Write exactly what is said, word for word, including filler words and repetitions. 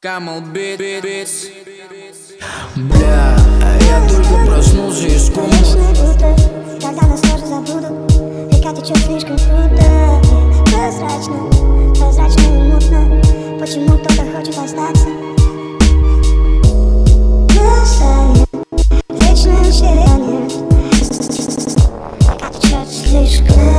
Камал Битс. Бля, я только проснулся из комы. Когда нас тоже забудут, река течет слишком круто. Прозрачно, прозрачно и мутно. Почему кто-то хочет остаться? Настанет вечное сияние. Река течет слишком